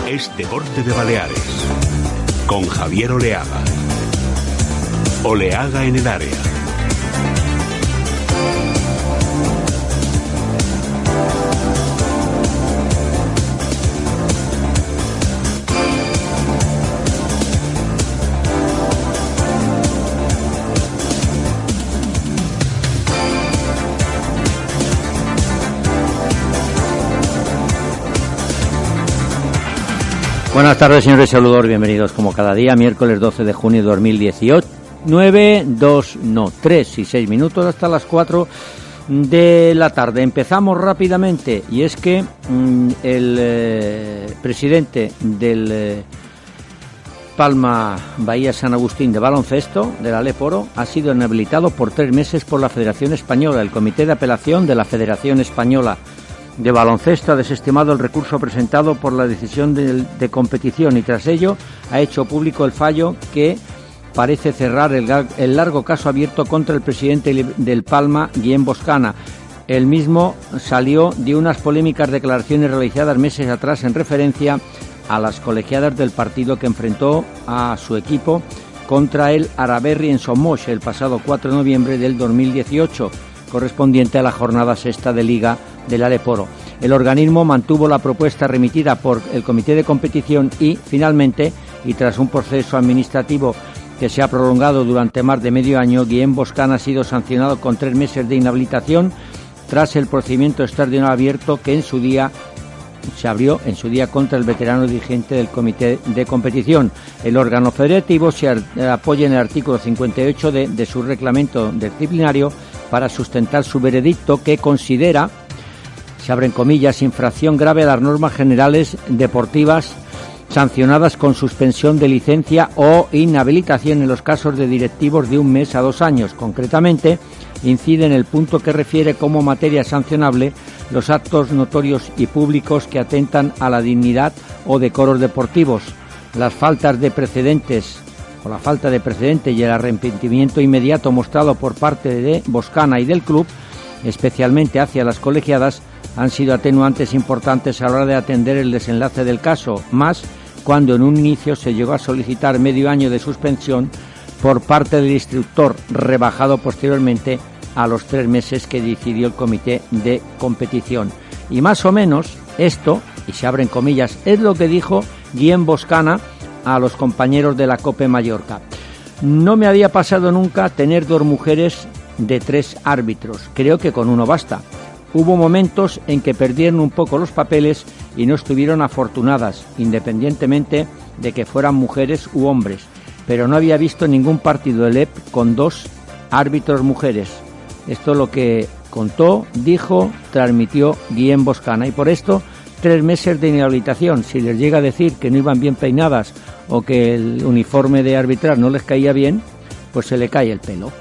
es Deporte de Baleares, con Javier Oleaga. Oleaga en el área. Buenas tardes, señores Saludor, bienvenidos como cada día, miércoles 12 de junio de 2018, 3 y 6 minutos hasta las 4 de la tarde. Empezamos rápidamente, y es que el presidente del Palma Bahía San Agustín de baloncesto, del Aleporo, ha sido inhabilitado por 3 meses por la Federación Española. El Comité de Apelación de la Federación Española de baloncesto ha desestimado el recurso presentado por la decisión de competición y tras ello ha hecho público el fallo que parece cerrar el largo caso abierto contra el presidente del Palma, Guillem Boscana. El mismo salió de unas polémicas declaraciones realizadas meses atrás en referencia a las colegiadas del partido que enfrentó a su equipo contra el Araberri en Somos el pasado 4 de noviembre del 2018, correspondiente a la jornada sexta de Liga del Aleporo. El organismo mantuvo la propuesta remitida por el Comité de Competición y, finalmente, y tras un proceso administrativo que se ha prolongado durante más de medio año, Guillem Boscana ha sido sancionado con 3 meses de inhabilitación tras el procedimiento extraordinario abierto que se abrió contra el veterano dirigente del Comité de Competición. El órgano federativo se apoya en el artículo 58 de su reglamento disciplinario para sustentar su veredicto que considera, se abren comillas, infracción grave a las normas generales deportivas sancionadas con suspensión de licencia o inhabilitación en los casos de directivos de 1 mes a 2 años. Concretamente, incide en el punto que refiere como materia sancionable los actos notorios y públicos que atentan a la dignidad o decoros deportivos, las faltas de precedentes o la falta de precedente y el arrepentimiento inmediato mostrado por parte de Boscana y del club, especialmente hacia las colegiadas, han sido atenuantes importantes a la hora de atender el desenlace del caso, más cuando en un inicio se llegó a solicitar medio año de suspensión por parte del instructor, rebajado posteriormente a los 3 meses que decidió el Comité de Competición. Y más o menos esto, y se abren comillas, es lo que dijo Guillem Boscana a los compañeros de la COPE Mallorca. No me había pasado nunca tener 2 mujeres de 3 árbitros, creo que con uno basta. Hubo momentos en que perdieron un poco los papeles y no estuvieron afortunadas, independientemente de que fueran mujeres u hombres, pero no había visto ningún partido del EP con 2 árbitros mujeres. Esto es lo que contó, dijo, transmitió Guillem Boscana, y por esto 3 meses de inhabilitación. Si les llega a decir que no iban bien peinadas o que el uniforme de arbitrar no les caía bien, pues se le cae el pelo.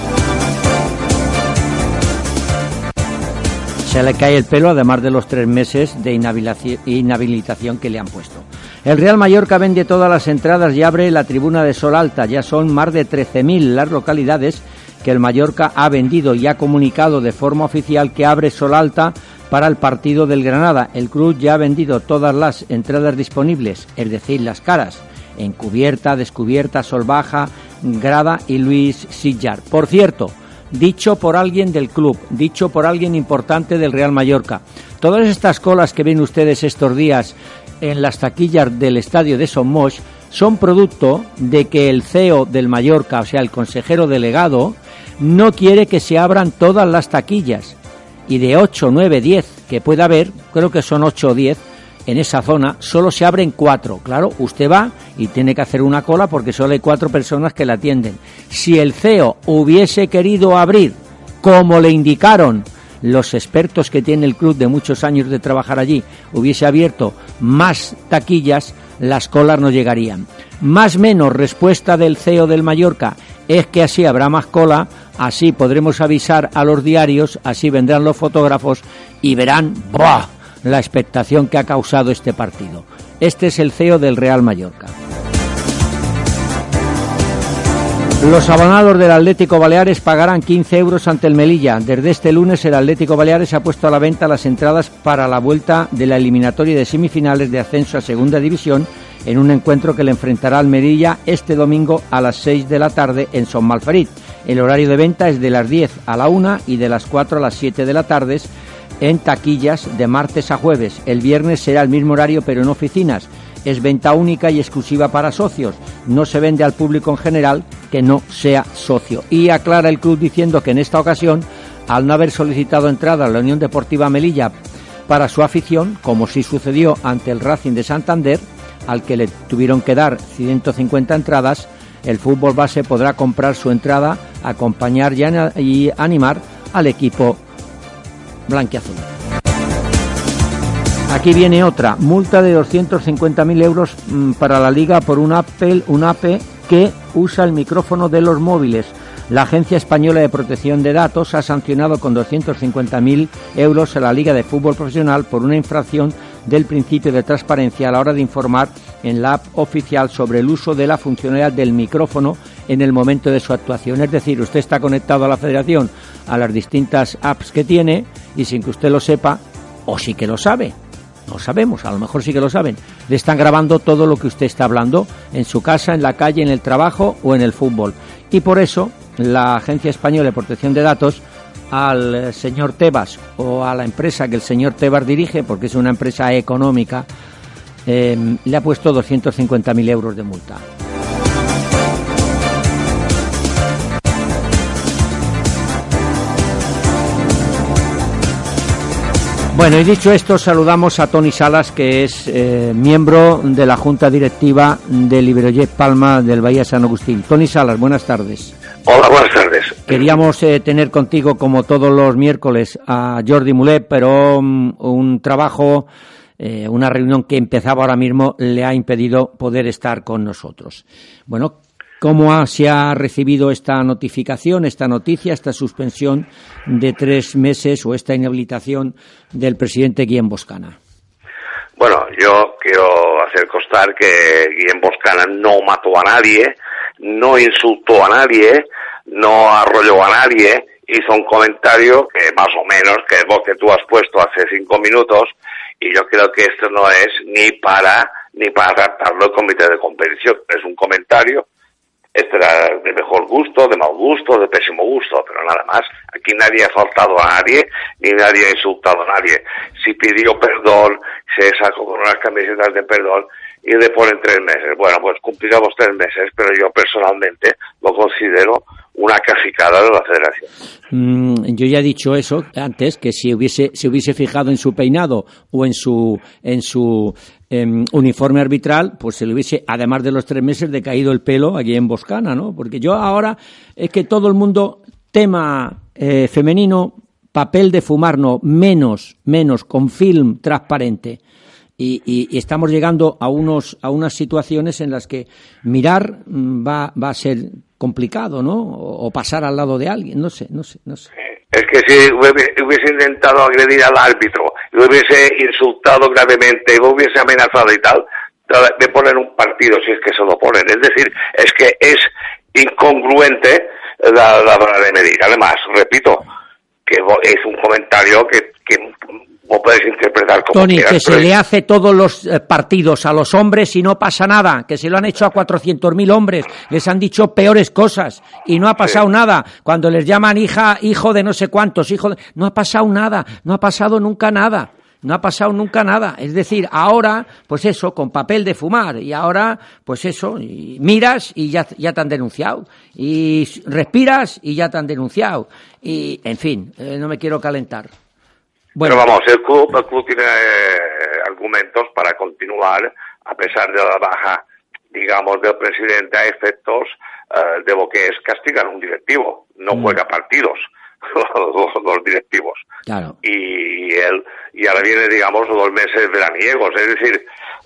Se le cae el pelo, además de los 3 meses de inhabilitación que le han puesto. El Real Mallorca vende todas las entradas y abre la tribuna de Sol Alta. Ya son más de 13.000 las localidades que el Mallorca ha vendido y ha comunicado de forma oficial que abre Sol Alta para el partido del Granada. El club ya ha vendido todas las entradas disponibles, es decir, las caras, en cubierta, descubierta, Sol Baja, Grada y Luis Sillar. Por cierto, dicho por alguien del club, dicho por alguien importante del Real Mallorca, todas estas colas que ven ustedes estos días en las taquillas del estadio de Somos son producto de que el CEO del Mallorca, o sea, el consejero delegado, no quiere que se abran todas las taquillas. Y de 8, 9, 10 que pueda haber, creo que son 8 o 10, en esa zona, solo se abren 4. Claro, usted va y tiene que hacer una cola porque solo hay 4 personas que la atienden. Si el CEO hubiese querido abrir, como le indicaron los expertos que tiene el club de muchos años de trabajar allí, hubiese abierto más taquillas, las colas no llegarían. Más o menos, respuesta del CEO del Mallorca, es que así habrá más cola, así podremos avisar a los diarios, así vendrán los fotógrafos y verán ¡buah!, la expectación que ha causado este partido. Este es el CEO del Real Mallorca. Los abonados del Atlético Baleares pagarán 15 euros ante el Melilla. Desde este lunes el Atlético Baleares ha puesto a la venta las entradas para la vuelta de la eliminatoria de semifinales de ascenso a Segunda División en un encuentro que le enfrentará al Melilla este domingo a las 6 de la tarde en Son Malferit. El horario de venta es de las 10 a la 1 y de las 4 a las 7 de la tarde en taquillas de martes a jueves. El viernes será el mismo horario pero en oficinas. Es venta única y exclusiva para socios. No se vende al público en general que no sea socio. Y aclara el club diciendo que en esta ocasión, al no haber solicitado entrada a la Unión Deportiva Melilla para su afición, como sí sucedió ante el Racing de Santander, al que le tuvieron que dar 150 entradas, el fútbol base podrá comprar su entrada, acompañar y animar al equipo blanquiazul. Aquí viene otra, multa de 250.000 euros para la Liga por un APE que usa el micrófono de los móviles. La Agencia Española de Protección de Datos ha sancionado con 250.000 euros a la Liga de Fútbol Profesional por una infracción del principio de transparencia a la hora de informar en la app oficial sobre el uso de la funcionalidad del micrófono en el momento de su actuación. Es decir, usted está conectado a la Federación, a las distintas apps que tiene, y sin que usted lo sepa, o sí que lo sabe, no sabemos, a lo mejor sí que lo saben, le están grabando todo lo que usted está hablando en su casa, en la calle, en el trabajo o en el fútbol. Y por eso la Agencia Española de Protección de Datos al señor Tebas o a la empresa que el señor Tebas dirige, porque es una empresa económica, le ha puesto 250.000 euros de multa. Bueno, y dicho esto, saludamos a Toni Salas, que es miembro de la Junta Directiva del Iberojet Palma del Bahía San Agustín. Toni Salas, buenas tardes. Hola, buenas tardes. Queríamos tener contigo, como todos los miércoles, a Jordi Mulet, pero un trabajo, una reunión que empezaba ahora mismo, le ha impedido poder estar con nosotros. Bueno, ¿cómo se ha recibido esta notificación, esta noticia, esta suspensión de 3 meses o esta inhabilitación del presidente Guillem Boscana? Bueno, yo quiero hacer constar que Guillem Boscana no mató a nadie, no insultó a nadie, no arrolló a nadie, hizo un comentario que más o menos que es lo que tú has puesto hace 5 minutos, y yo creo que esto no es ni para tratarlo el comité de competición, es un comentario. Este era de mejor gusto, de mal gusto, de pésimo gusto, pero nada más. Aquí nadie ha faltado a nadie, ni nadie ha insultado a nadie. Si pidió perdón, se sacó con unas camisetas de perdón y le ponen 3 meses. Bueno, pues cumpliremos 3 meses, pero yo personalmente lo considero una cacicada de la Federación. Yo ya he dicho eso antes, que si se hubiese fijado en su peinado o en su uniforme arbitral, pues se le hubiese, además de los 3 meses, decaído el pelo aquí en Boscana, ¿no? Porque yo ahora es que todo el mundo, tema femenino, papel de fumar, no, menos, con film transparente. Y estamos llegando a unas situaciones en las que mirar va a ser complicado, ¿no? O pasar al lado de alguien, no sé. Es que si hubiese intentado agredir al árbitro, lo hubiese insultado gravemente, lo hubiese amenazado y tal, de poner un partido si es que se lo ponen. Es decir, es que es incongruente la hora de medir. Además, repito, que es un comentario que o puedes interpretar como Toni, quieras, que se le hace todos los partidos a los hombres y no pasa nada, que se lo han hecho a 400.000 hombres, les han dicho peores cosas y no ha pasado nada. Cuando les llaman hijo de no sé cuántos, no ha pasado nada, no ha pasado nunca nada. No ha pasado nunca nada. Es decir, ahora, pues eso, con papel de fumar. Y ahora, pues eso, y miras y ya te han denunciado. Y respiras y ya te han denunciado. Y, en fin, no me quiero calentar. Bueno. Pero vamos, el club tiene argumentos para continuar, a pesar de la baja, digamos, del presidente, a efectos de lo que es castigar a un directivo. No juega partidos. Los directivos. Claro. Y ahora viene, digamos, 2 meses veraniegos, es decir,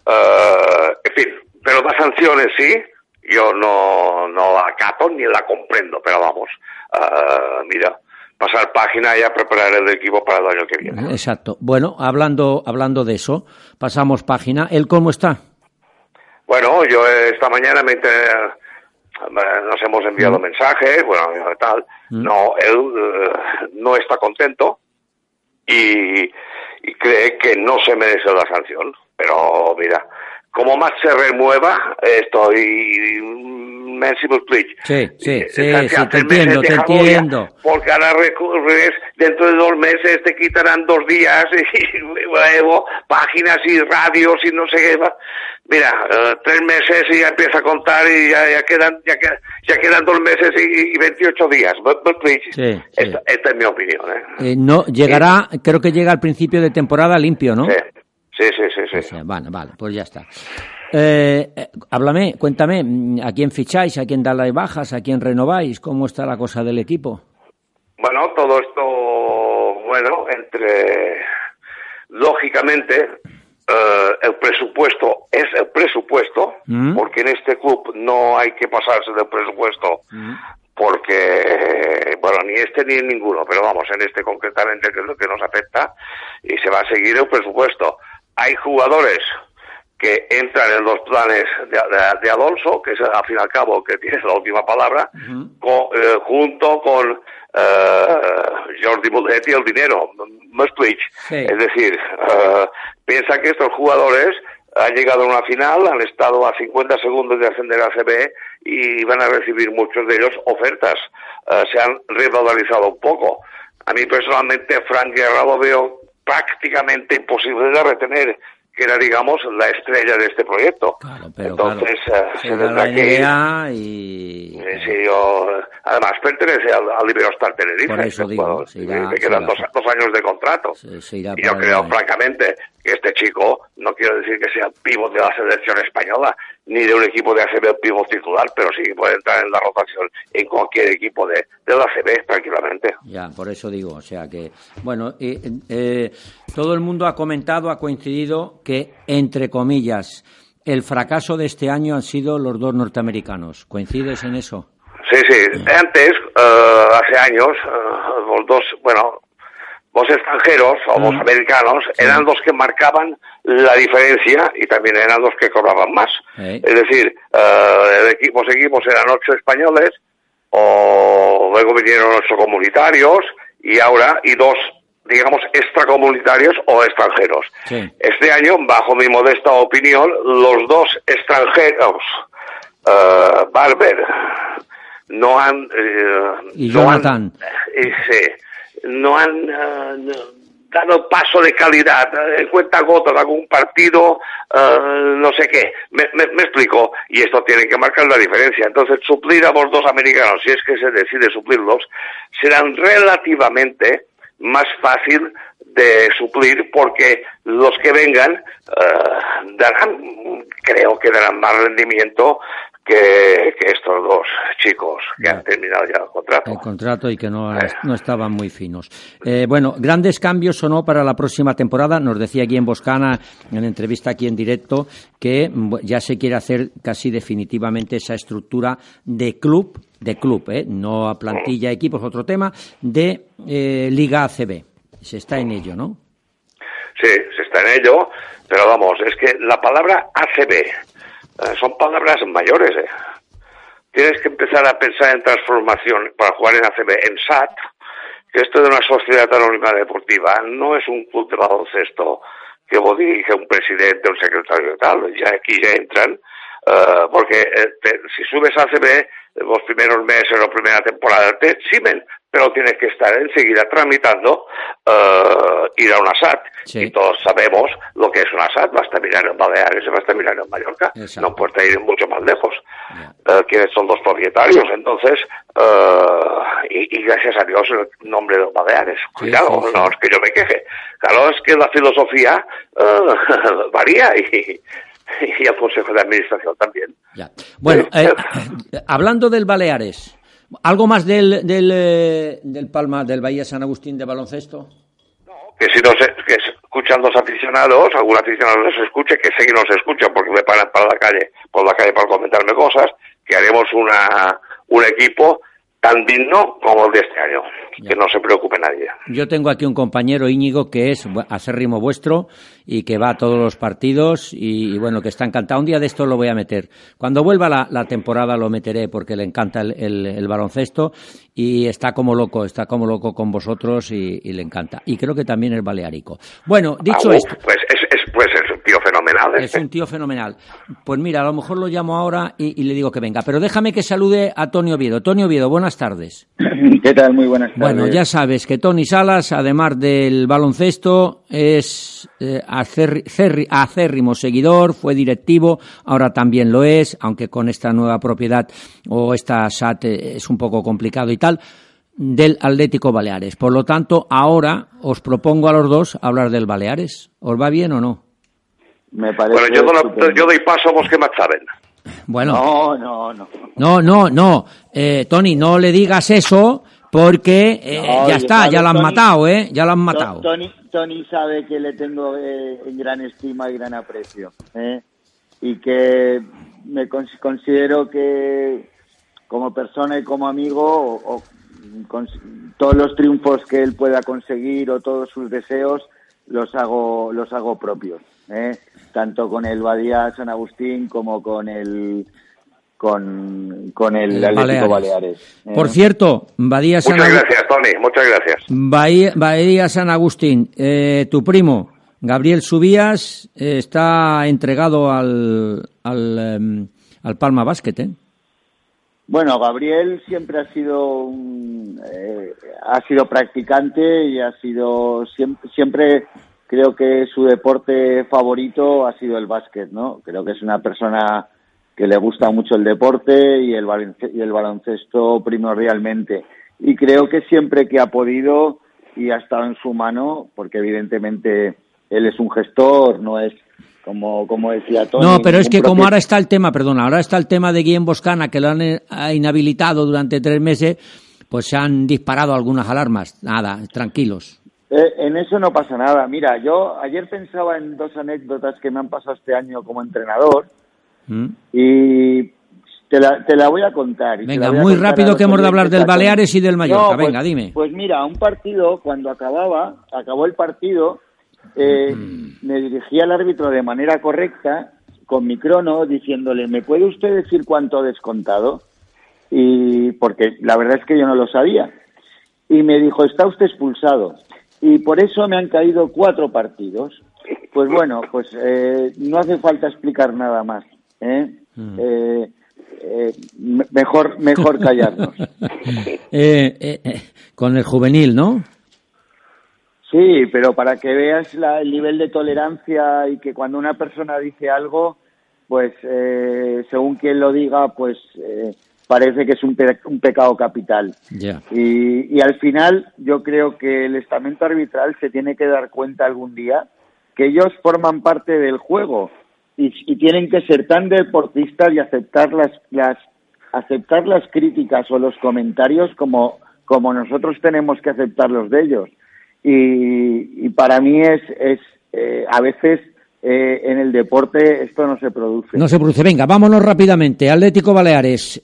en fin, pero las sanciones sí, yo no la acato ni la comprendo, pero vamos, mira, pasar página y a preparar el equipo para el año que viene. Exacto. Bueno, hablando de eso, pasamos página. ¿Él cómo está? Bueno, yo esta mañana me nos hemos enviado mensajes, bueno, tal. No, él no está contento y cree que no se merece la sanción. Pero mira, como más se remueva, Merciful Please. Sí, te entiendo. Porque ahora recurres, dentro de 2 meses te quitarán 2 días y luego páginas y radios y no sé qué. Mira, 3 meses y ya empieza a contar y ya quedan 2 meses y 28 días. But please. Esta es mi opinión. No, llegará, creo que llega al principio de temporada limpio, ¿no? Sí. O sea, vale, pues ya está. Cuéntame, ¿a quién ficháis? ¿A quién dais bajas? ¿A quién renováis? ¿Cómo está la cosa del equipo? Bueno, todo esto, lógicamente, el presupuesto es el presupuesto, porque en este club no hay que pasarse del presupuesto, porque, ni este ni ninguno, pero vamos, en este concretamente, que es lo que nos afecta, y se va a seguir el presupuesto. Hay jugadores que entran en los planes de Alonso, que es al fin y al cabo que tiene la última palabra, junto con Jordi Mullet y el dinero, Es decir, piensa que estos jugadores han llegado a una final, han estado a 50 segundos de ascender a ACB y van a recibir muchos de ellos ofertas. Se han revalorizado un poco. A mí personalmente Frank Guerra lo veo prácticamente imposible de retener, que era, digamos, la estrella de este proyecto. Claro, pero entonces se tendrá que ir. Sí, además pertenece al Iberostar Tenerife. Por eso digo, me quedan 2 años de contrato. Y yo creo, francamente, que este chico, no quiero decir que sea pívot de la selección española, ni de un equipo de ACB pívot titular, pero sí que puede entrar en la rotación en cualquier equipo de la ACB, tranquilamente. Ya, por eso digo, o sea que, todo el mundo ha coincidido que, entre comillas, el fracaso de este año han sido los 2 norteamericanos. ¿Coincides en eso? Sí. Antes, hace años, los extranjeros o los americanos eran los que marcaban la diferencia y también eran los que cobraban más. Es decir, los equipos eran 8 españoles, o luego vinieron 8 comunitarios y 2, digamos, extracomunitarios o extranjeros. Este año, bajo mi modesta opinión, los 2 extranjeros, Barber, no han dado paso de calidad, en cuenta gota de algún partido, no sé qué. Me explico, y esto tiene que marcar la diferencia. Entonces, suplir a los 2 americanos, si es que se decide suplirlos, serán relativamente más fácil de suplir, porque los que vengan creo que darán más rendimiento que estos 2 chicos que han terminado ya el contrato y que no estaban muy finos. Grandes cambios o no para la próxima temporada. Nos decía Guillem Boscana en entrevista aquí en directo que ya se quiere hacer casi definitivamente esa estructura de club, no a plantilla, equipos, otro tema, de Liga ACB. Se está en ello, ¿no? Sí, se está en ello, pero vamos, es que la palabra ACB son palabras mayores. Tienes que empezar a pensar en transformación para jugar en ACB, en SAT, que esto de una sociedad anónima deportiva no es un club de baloncesto que lo dirige un presidente, un secretario y tal. Ya aquí ya entran, porque si subes a ACB, los primeros meses o primera temporada te eximen, pero tienes que estar enseguida tramitando ir a una SAT. Y todos sabemos lo que es una SAT. Basta mirar en Baleares, basta mirar en Mallorca. No puedes ir mucho más lejos. Quienes son los propietarios. Entonces, y gracias a Dios el nombre de los Baleares. Cuidado, no es que yo me queje. Claro, es que la filosofía varía y el Consejo de Administración también. Ya. Bueno, hablando del Baleares, ¿algo más del Palma, del Bahía San Agustín de baloncesto? No, que si que escuchan los aficionados, algún aficionado los escuche, que sé que nos escuchan porque me paran por la calle para comentarme cosas, que haremos un equipo tan digno como el de este año. Ya. que no se preocupe nadie. Yo tengo aquí un compañero, Íñigo, que es acérrimo vuestro y que va a todos los partidos y bueno, que está encantado. Un día de esto lo voy a meter. Cuando vuelva la temporada lo meteré porque le encanta el baloncesto y está como loco con vosotros y le encanta. Y creo que también el baleárico. Bueno, dicho esto... Pues es un tío fenomenal. Es un tío fenomenal. Pues mira, a lo mejor lo llamo ahora y le digo que venga. Pero déjame que salude a Toni Oviedo. Toni Oviedo, buenas tardes. ¿Qué tal? Muy buenas tardes. Bueno, ya sabes que Toni Salas, además del baloncesto, es acérrimo seguidor, fue directivo, ahora también lo es, aunque con esta nueva propiedad o esta SAT es un poco complicado y tal, del Atlético Baleares. Por lo tanto, ahora os propongo a los dos hablar del Baleares. ¿Os va bien o no? Me parece bueno, yo doy paso a vos que más saben. Bueno. No. Toni, no le digas eso porque ya está, ya lo han matado, ya lo han matado. Toni sabe que le tengo en gran estima y gran aprecio, y que me considero que como persona y como amigo con todos los triunfos que él pueda conseguir o todos sus deseos los hago propios, tanto con el Badía San Agustín como con el Atlético Baleares. Por cierto, Badía San Agustín. Muchas gracias, Toni, muchas gracias. Badía San Agustín, tu primo Gabriel Subías está entregado al Palma Basket, ¿eh? Bueno, Gabriel siempre ha sido practicante y ha sido siempre creo que su deporte favorito ha sido el básquet, ¿no? Creo que es una persona que le gusta mucho el deporte y el baloncesto primordialmente. Y creo que siempre que ha podido y ha estado en su mano, porque evidentemente él es un gestor, no es como decía Toni. No, pero es que como ahora está el tema de Guillem Boscana, que lo han inhabilitado durante 3 meses, pues se han disparado algunas alarmas. Nada, tranquilos. En eso no pasa nada. Mira, yo ayer pensaba en 2 anécdotas que me han pasado este año como entrenador y te la voy a contar. Venga, muy rápido que hemos de hablar del Baleares y del Mallorca. Venga, dime. Pues mira, un partido, cuando acabó el partido, me dirigí al árbitro de manera correcta, con mi crono, diciéndole, ¿me puede usted decir cuánto ha descontado? Y porque la verdad es que yo no lo sabía. Y me dijo, está usted expulsado. Y por eso me han caído 4 partidos. Pues bueno, no hace falta explicar nada más, mejor callarnos. Con el juvenil, ¿no? Sí, pero para que veas el nivel de tolerancia y que cuando una persona dice algo, pues según quien lo diga, pues parece que es un pecado capital. Yeah. Y al final yo creo que el estamento arbitral se tiene que dar cuenta algún día que ellos forman parte del juego y tienen que ser tan deportistas y aceptar las críticas o los comentarios como nosotros tenemos que aceptar los de ellos. Y para mí es a veces en el deporte esto no se produce. No se produce. Venga, vámonos rápidamente. Atlético Baleares.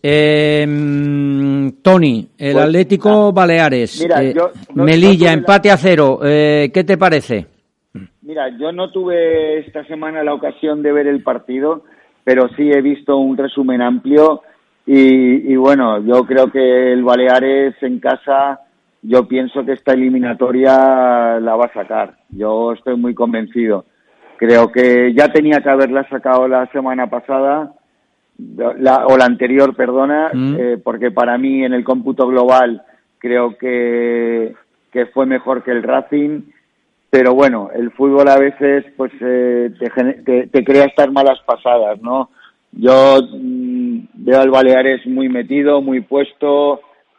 Toni, el Atlético Baleares. Mira, Melilla, empate a 0. ¿Qué te parece? Mira, yo no tuve esta semana la ocasión de ver el partido, pero sí he visto un resumen amplio y bueno, yo creo que el Baleares en casa, yo pienso que esta eliminatoria la va a sacar. Yo estoy muy convencido. Creo que ya tenía que haberla sacado la semana pasada, o la anterior, perdona, porque para mí en el cómputo global creo que fue mejor que el Racing. Pero bueno, el fútbol a veces pues te crea estas malas pasadas, ¿no? Yo veo al Baleares muy metido, muy puesto,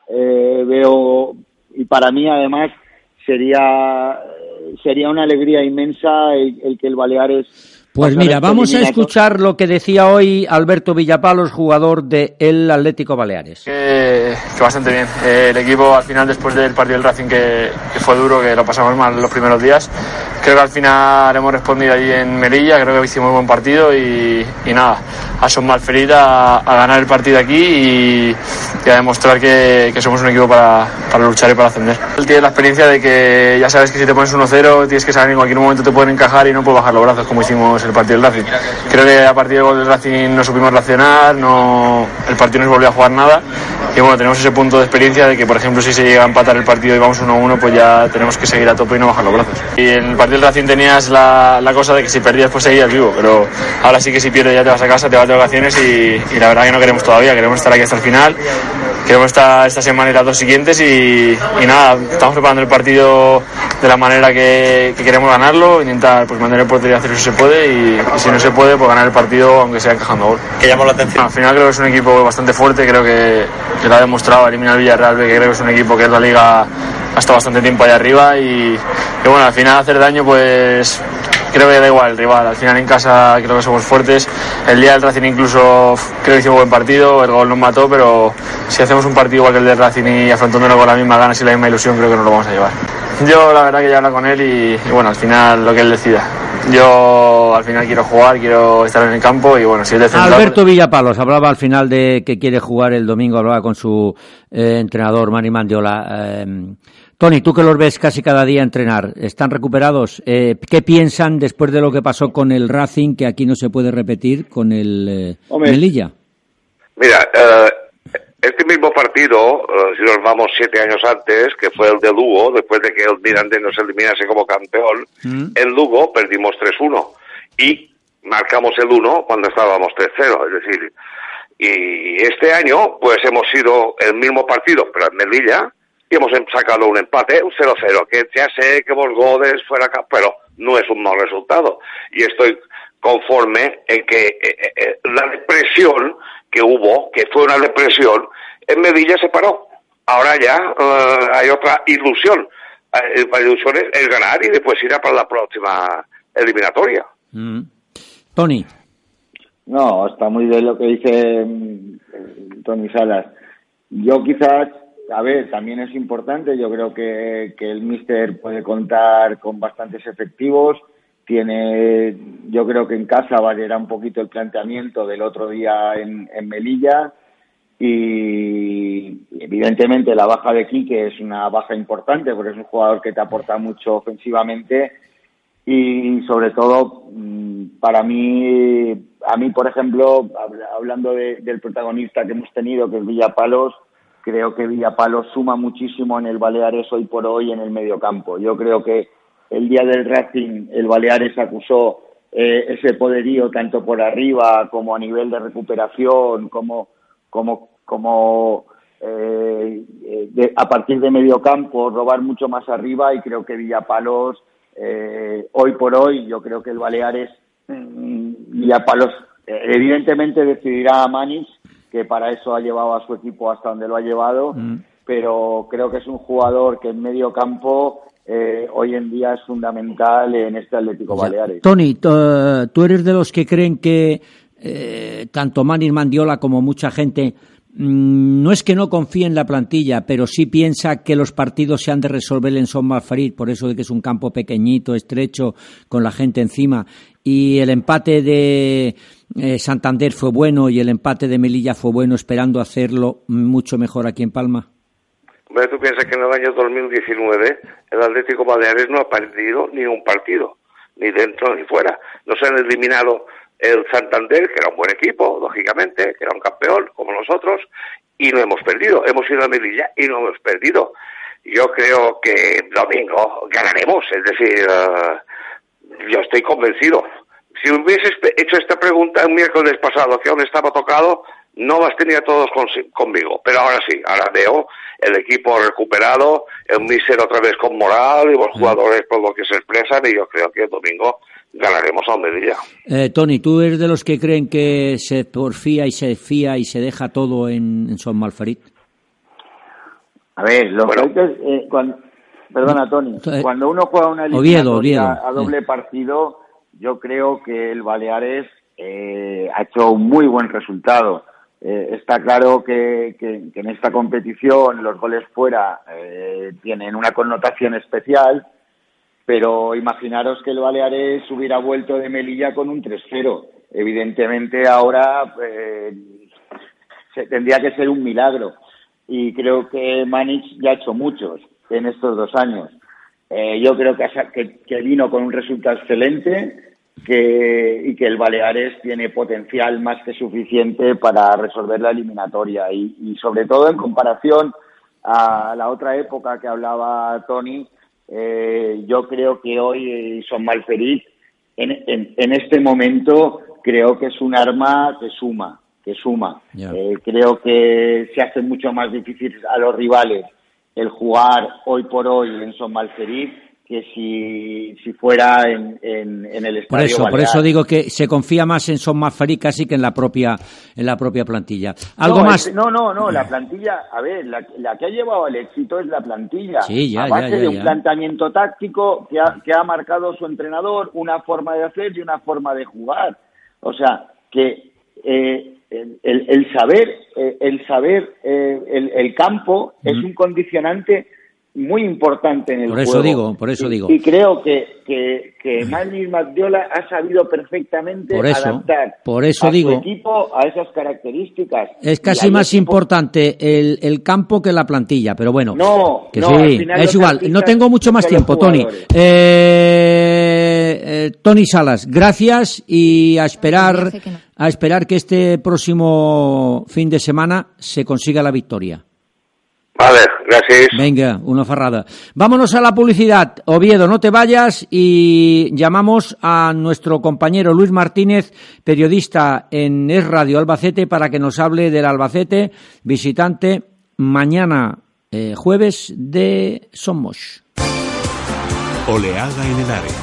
y para mí además sería una alegría inmensa el que el Baleares Pues mira, vamos a escuchar lo que decía hoy Alberto Villapalos, jugador del Atlético Baleares. Que bastante bien. El equipo al final, después del partido del Racing, que fue duro, que lo pasamos mal los primeros días, creo que al final hemos respondido allí en Melilla, creo que hicimos un buen partido y nada, a Son Malferit a ganar el partido aquí y a demostrar que somos un equipo para luchar y para ascender. Él tiene la experiencia de que ya sabes que si te pones 1-0 tienes que saber en cualquier momento te pueden encajar y no puedes bajar los brazos como hicimos el partido del Racing. Creo que a partir del gol del Racing no supimos reaccionar, el partido no se volvió a jugar nada y bueno, tenemos ese punto de experiencia de que, por ejemplo, si se llega a empatar el partido y vamos 1-1, pues ya tenemos que seguir a tope y no bajar los brazos. Y en el partido del Racing tenías la cosa de que si perdías pues seguías vivo, pero ahora sí que si pierdes ya te vas a casa, te vas de vacaciones y la verdad que no queremos todavía, queremos estar aquí hasta el final, queremos estar esta semana y las dos siguientes y nada, estamos preparando el partido de la manera que queremos ganarlo, intentar pues mantener portería cero si se puede y si no se puede pues ganar el partido aunque sea encajando gol. ¿Qué llamó la atención? Al final creo que es un equipo bastante fuerte, creo que lo ha demostrado, eliminar al Villarreal, que creo que es un equipo que es la liga hasta bastante tiempo allá arriba y bueno, al final hacer daño pues creo que da igual el rival, al final en casa creo que somos fuertes, el día del Racing incluso creo que hicimos un buen partido, el gol nos mató, pero si hacemos un partido igual que el del Racing y afrontándolo con las mismas ganas y la misma ilusión creo que nos lo vamos a llevar. Yo la verdad que ya hablo con él y bueno, al final lo que él decida. Yo al final quiero jugar, quiero estar en el campo y bueno, si es de central... Alberto Villapalos hablaba al final de que quiere jugar el domingo, hablaba con su entrenador Mani Mandiola. Toni, tú que los ves casi cada día entrenar, ¿están recuperados? ¿Qué piensan después de lo que pasó con el Racing, que aquí no se puede repetir, con el Melilla? Mira, este mismo partido, si nos vamos 7 años antes, que fue el de Lugo, después de que el Mirandés nos eliminase como campeón, en Lugo perdimos 3-1 y marcamos el 1 cuando estábamos 3-0, es decir, y este año pues hemos sido el mismo partido, pero en Melilla, y hemos sacado un empate, un 0-0, que ya sé que Borgodes fuera acá, pero no es un mal resultado, y estoy conforme en que la depresión que hubo, que fue una depresión, en Melilla se paró. Ahora ya hay otra ilusión. La ilusión es ganar y después ir a para la próxima eliminatoria. Toni. No, está muy bien lo que dice Toni Salas. Yo quizás, a ver, también es importante, yo creo que el míster puede contar con bastantes efectivos. Yo creo que en casa variará un poquito el planteamiento del otro día en Melilla y evidentemente la baja de Quique es una baja importante porque es un jugador que te aporta mucho ofensivamente y sobre todo a mí por ejemplo, hablando del protagonista que hemos tenido, que es Villapalos, creo que Villapalos suma muchísimo en el Baleares hoy por hoy en el mediocampo. Yo creo que el día del Racing, el Baleares acusó ese poderío tanto por arriba como a nivel de recuperación, a partir de medio campo, robar mucho más arriba y creo que Villapalos, hoy por hoy, yo creo que el Baleares, Villapalos evidentemente decidirá a Manis, que para eso ha llevado a su equipo hasta donde lo ha llevado, pero creo que es un jugador que en medio campo... hoy en día es fundamental en este Atlético Baleares. Toni, tú eres de los que creen que tanto Manis Mandiola como mucha gente no es que no confíe en la plantilla, pero sí piensa que los partidos se han de resolver en Son Malferit, por eso de que es un campo pequeñito, estrecho, con la gente encima, y el empate de Santander fue bueno y el empate de Melilla fue bueno, esperando hacerlo mucho mejor aquí en Palma. ¿Tú piensas que en el año 2019 el Atlético Baleares no ha perdido ni un partido, ni dentro ni fuera? Nos han eliminado el Santander, que era un buen equipo, lógicamente, que era un campeón como nosotros, y no hemos perdido. Hemos ido a Melilla y no hemos perdido. Yo creo que el domingo ganaremos, es decir, yo estoy convencido. Si hubieses hecho esta pregunta el miércoles pasado, que aún estaba tocado, no las tenía todos conmigo, pero ahora sí, ahora veo el equipo recuperado, el míster otra vez con moral y los jugadores por lo que se expresan y yo creo que el domingo ganaremos a Melilla. Toni, ¿tú eres de los que creen que se porfía y se fía y se deja todo en Son Malferit? A ver, perdona Toni, cuando uno juega una eliminatoria a doble partido, yo creo que el Baleares ha hecho un muy buen resultado. Está claro que en esta competición los goles fuera tienen una connotación especial, pero imaginaros que el Baleares hubiera vuelto de Melilla con un 3-0. Evidentemente ahora tendría que ser un milagro, y creo que Manic ya ha hecho muchos en estos 2 años. Yo creo que vino con un resultado excelente, y que el Baleares tiene potencial más que suficiente para resolver la eliminatoria, y sobre todo en comparación a la otra época que hablaba Tony, yo creo que hoy Son Malferit en este momento creo que es un arma que suma. Yeah. Creo que se hace mucho más difícil a los rivales el jugar hoy por hoy en Son Malferit que si fuera en el estadio Balear. Por eso digo que se confía más en Son Malferit casi que en la propia plantilla. ¿Algo más? La plantilla, a ver, la que ha llevado al éxito es la plantilla. Sí, a base de un planteamiento táctico que ha marcado su entrenador, una forma de hacer y una forma de jugar. O sea, que el saber el campo es un condicionante muy importante en el juego. Por eso digo. Y creo que Manic Mazziola ha sabido perfectamente adaptar a su equipo a esas características. Es casi más importante el campo que la plantilla, pero bueno. Es igual. No tengo mucho más tiempo, Tony. Tony Salas, gracias, y a esperar que este próximo fin de semana se consiga la victoria. Vale, gracias. Venga, una farrada. Vámonos a la publicidad. Oviedo, no te vayas, y llamamos a nuestro compañero Luis Martínez, periodista en Es Radio Albacete, para que nos hable del Albacete, visitante mañana jueves de Somos. Oleaga en el área.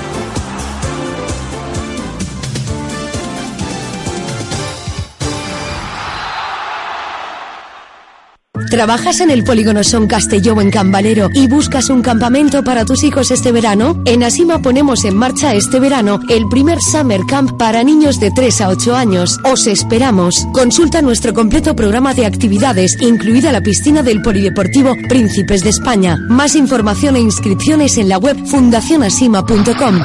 ¿Trabajas en el Polígono Son Castelló en Cambalero y buscas un campamento para tus hijos este verano? En Asima ponemos en marcha este verano el primer Summer Camp para niños de 3 a 8 años. Os esperamos. Consulta nuestro completo programa de actividades, incluida la piscina del Polideportivo Príncipes de España. Más información e inscripciones en la web fundacionasima.com.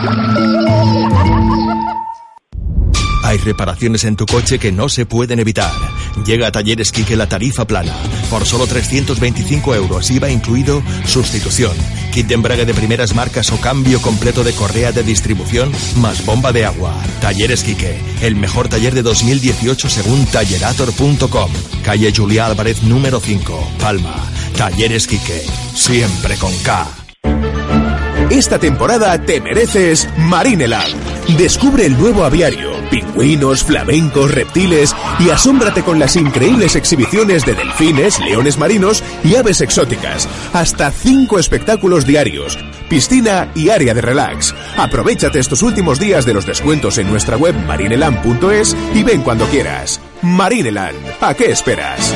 Hay reparaciones en tu coche que no se pueden evitar. Llega a Talleres Quique la tarifa plana. Por solo 325 euros, IVA incluido, sustitución, kit de embrague de primeras marcas o cambio completo de correa de distribución, más bomba de agua. Talleres Quique, el mejor taller de 2018 según tallerator.com. Calle Juliá Álvarez número 5, Palma. Talleres Quique, siempre con K. Esta temporada te mereces Marineland. Descubre el nuevo aviario, pingüinos, flamencos, reptiles, y asómbrate con las increíbles exhibiciones de delfines, leones marinos y aves exóticas. Hasta 5 espectáculos diarios, piscina y área de relax. Aprovéchate estos últimos días de los descuentos en nuestra web marineland.es y ven cuando quieras. Marineland, ¿a qué esperas?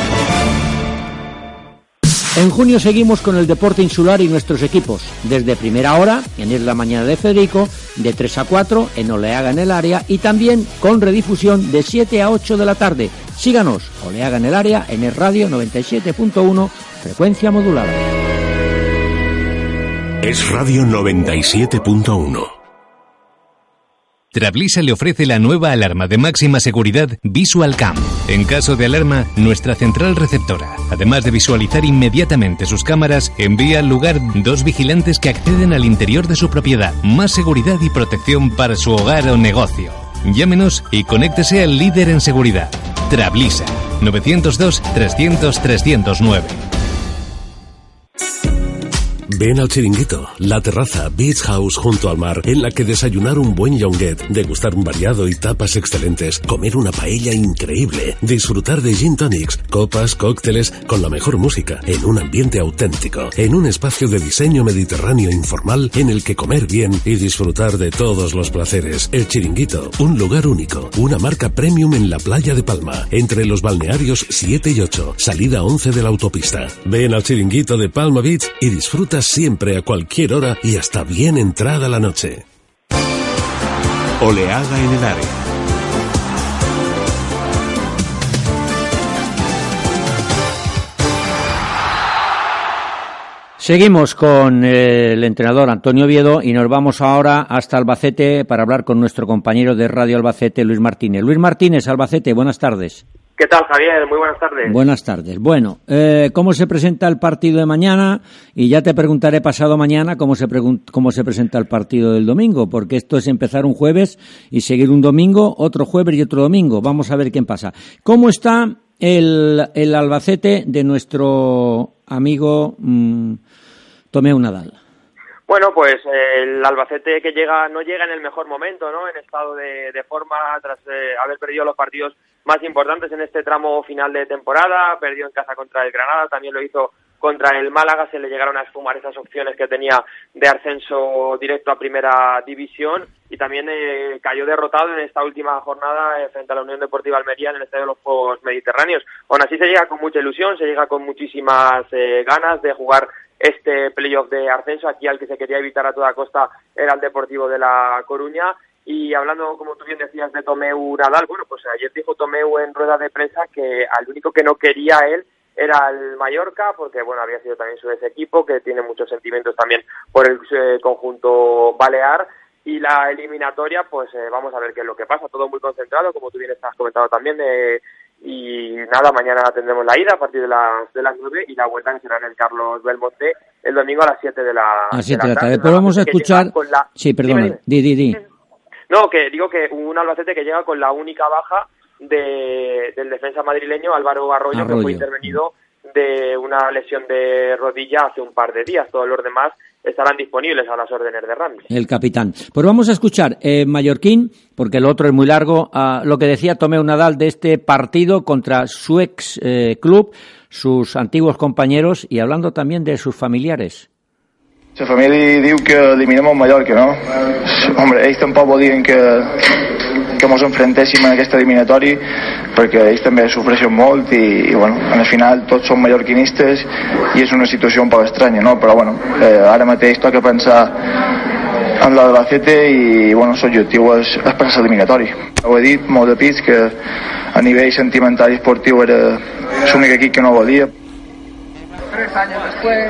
En junio seguimos con el deporte insular y nuestros equipos. Desde primera hora, en Es la Mañana de Federico, de 3 a 4, en Oleaga en el Área, y también con redifusión de 7 a 8 de la tarde. Síganos, Oleaga en el Área, en Es Radio 97.1, frecuencia modulada. Es Radio 97.1. Trablisa le ofrece la nueva alarma de máxima seguridad Visual Cam. En caso de alarma, nuestra central receptora, además de visualizar inmediatamente sus cámaras, envía al lugar 2 vigilantes que acceden al interior de su propiedad. Más seguridad y protección para su hogar o negocio. Llámenos y conéctese al líder en seguridad. Trablisa, 902-300-309. Ven al Chiringuito, la terraza Beach House junto al mar, en la que desayunar un buen yonguet, degustar un variado y tapas excelentes, comer una paella increíble, disfrutar de gin tonics, copas, cócteles, con la mejor música, en un ambiente auténtico, en un espacio de diseño mediterráneo informal en el que comer bien y disfrutar de todos los placeres. El Chiringuito, un lugar único, una marca premium en la playa de Palma, entre los balnearios 7 y 8, salida 11 de la autopista. Ven al Chiringuito de Palma Beach y disfruta siempre, a cualquier hora y hasta bien entrada la noche. Oleada en el área. Seguimos con el entrenador Antonio Oviedo y nos vamos ahora hasta Albacete para hablar con nuestro compañero de Radio Albacete, Luis Martínez. Luis Martínez, Albacete, buenas tardes. ¿Qué tal, Javier? Muy buenas tardes. Buenas tardes. Bueno, ¿cómo se presenta el partido de mañana? Y ya te preguntaré pasado mañana cómo se presenta el partido del domingo, porque esto es empezar un jueves y seguir un domingo, otro jueves y otro domingo. Vamos a ver quién pasa. ¿Cómo está el Albacete de nuestro amigo Tomeu Nadal? Bueno, pues el Albacete que no llega en el mejor momento, ¿no? En estado de forma tras haber perdido los partidos más importantes en este tramo final de temporada. Perdió en casa contra el Granada, también lo hizo contra el Málaga. Se le llegaron a esfumar esas opciones que tenía de ascenso directo a Primera División y también cayó derrotado en esta última jornada frente a la Unión Deportiva Almería en el Estadio de los Juegos Mediterráneos. Aún así se llega con mucha ilusión, se llega con muchísimas ganas de jugar este playoff de ascenso. Aquí al que se quería evitar a toda costa era el Deportivo de La Coruña. Y hablando, como tú bien decías, de Tomeu Nadal, bueno, pues ayer dijo Tomeu en rueda de prensa que al único que no quería él era el Mallorca, porque bueno, había sido también su ex equipo, que tiene muchos sentimientos también por el conjunto balear. Y la eliminatoria, pues vamos a ver qué es lo que pasa. Todo muy concentrado, como tú bien estás comentando también. Y nada, mañana tendremos la ida a partir de las 9 y la vuelta que será en el Carlos Belmonte el domingo a las 7 de la tarde. Pero vamos a escuchar... Sí, perdona, di. No, que digo que un Albacete que llega con la única baja del defensa madrileño Álvaro Arroyo, que fue intervenido de una lesión de rodilla hace un par de días. Todos los demás estarán disponibles a las órdenes de Rami. El capitán. Pues vamos a escuchar mallorquín, porque lo otro es muy largo, lo que decía Tomeu Nadal de este partido contra su ex club, sus antiguos compañeros y hablando también de sus familiares. La família diu que eliminem el Mallorca, no? Hombre, ells tampoc volien que ens enfrontéssim en aquest eliminatori perquè ells també sofreixen molt i bueno, al final tots som mallorquinistes i és una situació un poc estranya, no? Però bueno, ara mateix toca pensar en l'Albacete i bueno, l'objectiu és pensar l'eliminatori. Ho he dit molt de pits que a nivell sentimental i esportiu era l'únic equip que no volia. 3 anys després...